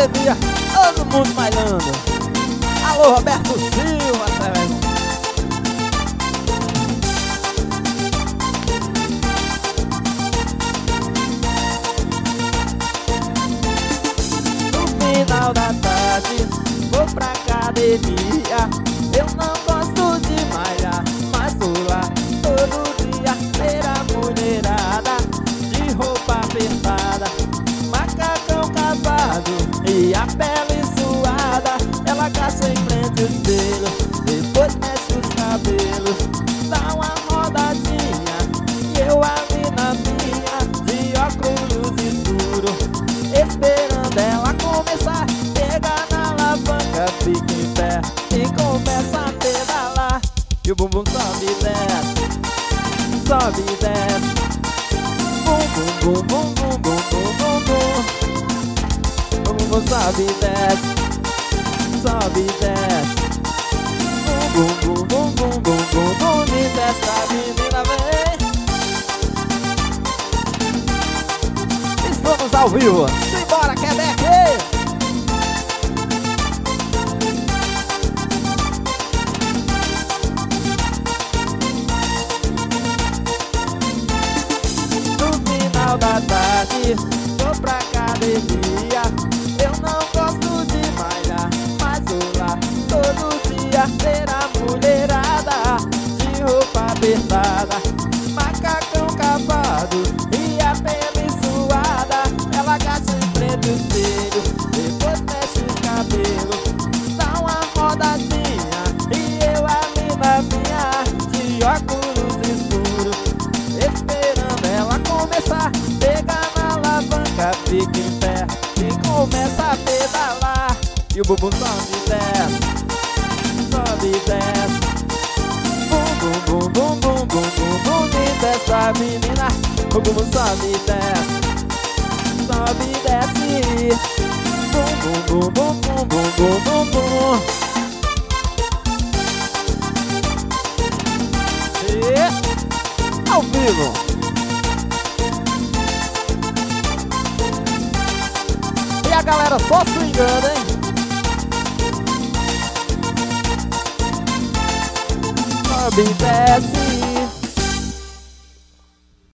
academia, todo mundo bailando. Alô, Roberto Silva, velho. Final da tarde, vou pra academia. Eu não gosto de malhar, mas vou lá todo dia. Ver a mulherada de roupa apertada, macacão cavado e a pele suada. Ela agacha em frente ao espelho, depois mexe os cabelos, dá uma rodadinha e eu ali na minha, de óculos escuros, esperando ela começar. Pega na alavanca, fica em pé e começa a pedalar. E o bumbum sobe e desce, sobe e desce. Bum, bum, bum, bum, bum, bum, bum, bum. O bumbum sobe e desce, sobe e desce. Bum, bum, bum, bum, bum, bum, bum. E desce a menina, vem. Estamos ao vivo. Simbora, Quebec! Da tarde, vou pra academia. Eu não gosto de malhar, mas vou lá todo dia. Ver a mulherada de roupa apertada, macacão cavado e a pele suada. Ela agacha em frente ao espelho, depois mexe os cabelos, dá uma rodadinha e eu ali na minha, de óculos escuros, esperando ela começar. Pega na alavanca, fica em pé e começa a pedalar. E o bumbum sobe e desce, sobe e desce. Bum, bum, bum, bum, bum, bum, bum, bum. E desce a menina. O bumbum sobe e desce, sobe e desce. Bum, bum, bum, bum, bum, bum, bum, bum. E ao vivo. E a galera só swingando, hein? Sobe e desce,